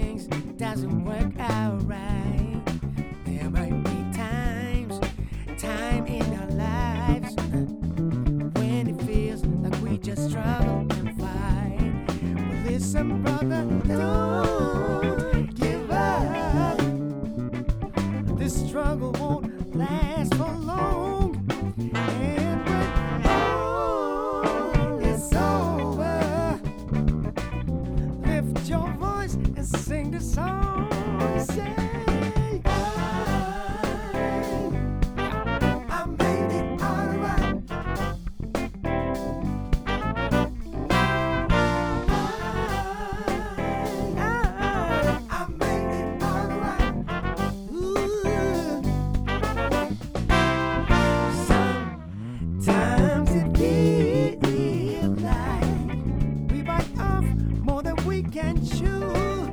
things doesn't work out right. There might be time in our lives when it feels like we just struggle and fight. But listen, brother, don't give up. This struggle won't last for long. And when all is over, lift your voice and sing the song. Say, I made it alright. I made it alright. Sometimes it feels like we bite off more than we can chew,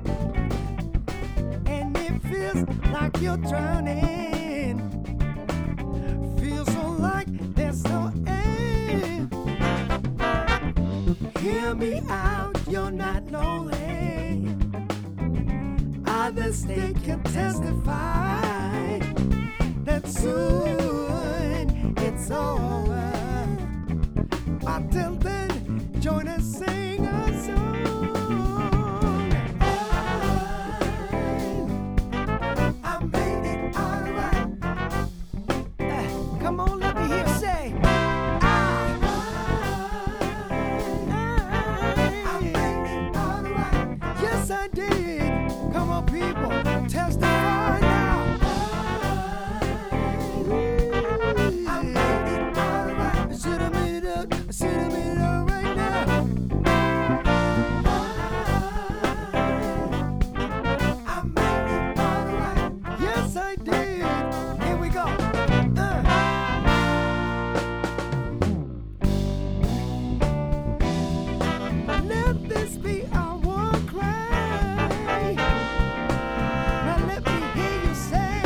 and it feels like you're drowning. Feels so like there's no end. Hear me out, you're not lonely. Others, they can testify that soon it's over. Until then, join us, sing a song. I made it alright. Come on, let me hear you say, I made it alright. Yes, I did. Come on, people, testify now. I made it alright. I should have made it up. I should have made it up right now. I made it alright. Yes, I did. Here we go. Let this be our war cry. Now let me hear you say,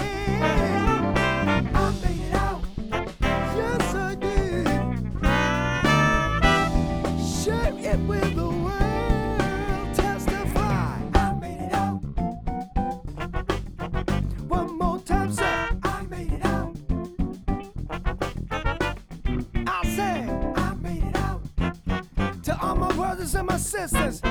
I made it out. Yes, I did. Share it with the world. Testify. I made it out. One more time, say, I made it out. I say, I made it out. To all my brothers and my sisters,